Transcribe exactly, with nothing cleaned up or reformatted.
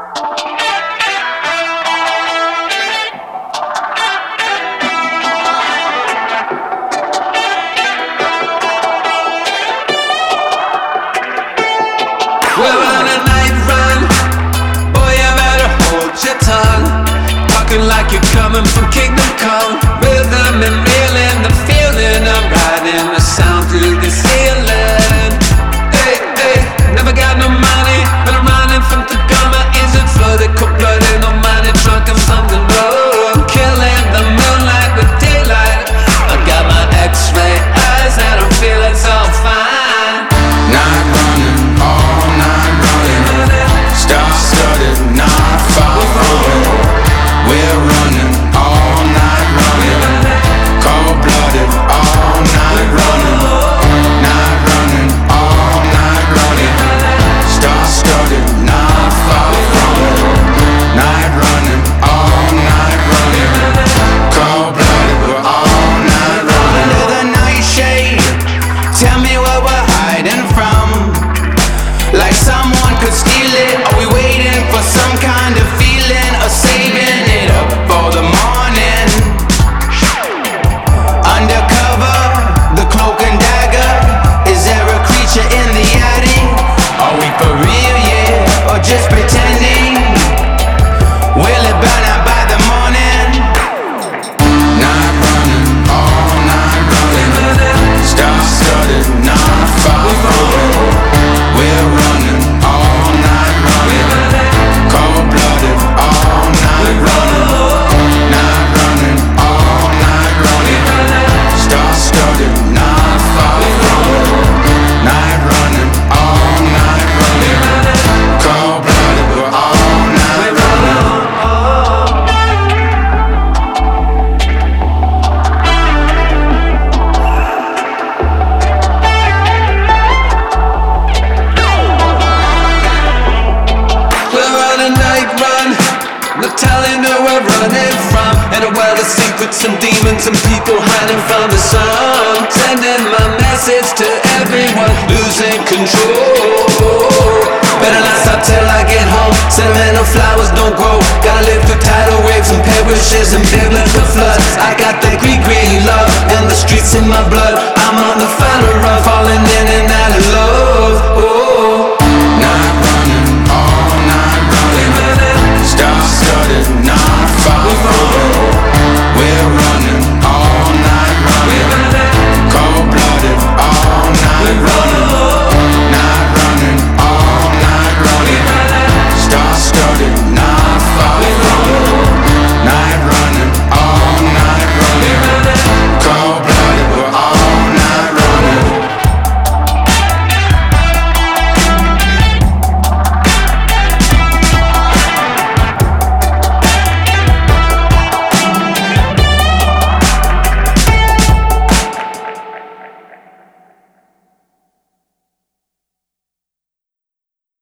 We're on a night run, boy you better hold your tongue. Talking like you're coming from Kingdom Come. Rhythm and reeling, the feeling of riding the sound through the ceiling. Hey, hey, never got no money, but I'm running from Tacoma. Engine flooded, cold-blooded, no money, drunk and something low. I'm killing the moonlight with daylight. I got my X-ray eyes and I'm feeling so fine. Night running, all night running, star-studded, not far away. We're running, all night running, cold-blooded, all night running. Night running, all night running, star-studded, not far away. Night running, all night running, cold-blooded, we're all night running. Under the nightshade, tell me what we're hiding from. Like someone could steal it. Are we waiting for some kind of feeling, or saving it up for the morning? Undercover, the cloak and dagger. Is there a creature in the attic? Are we for real, yeah, or just pretending? Will it burn out by the morning? Night running, all night running, star-studded, not far away. We're running, all night running, cold-blooded, all night running. Night running, all night running, star-studded, not far away. Night running, all night running, cold-blooded, we're all night running. We're on a night run, no telling who we're running from. In a world of secrets and demons and people hiding from the sun. Sending my message to everyone, losing control. Better not stop till I get home. Sentimental flowers don't grow. Gotta live through tidal waves and perishes and biblical floods. I got the Greek green love and the streets in my blood.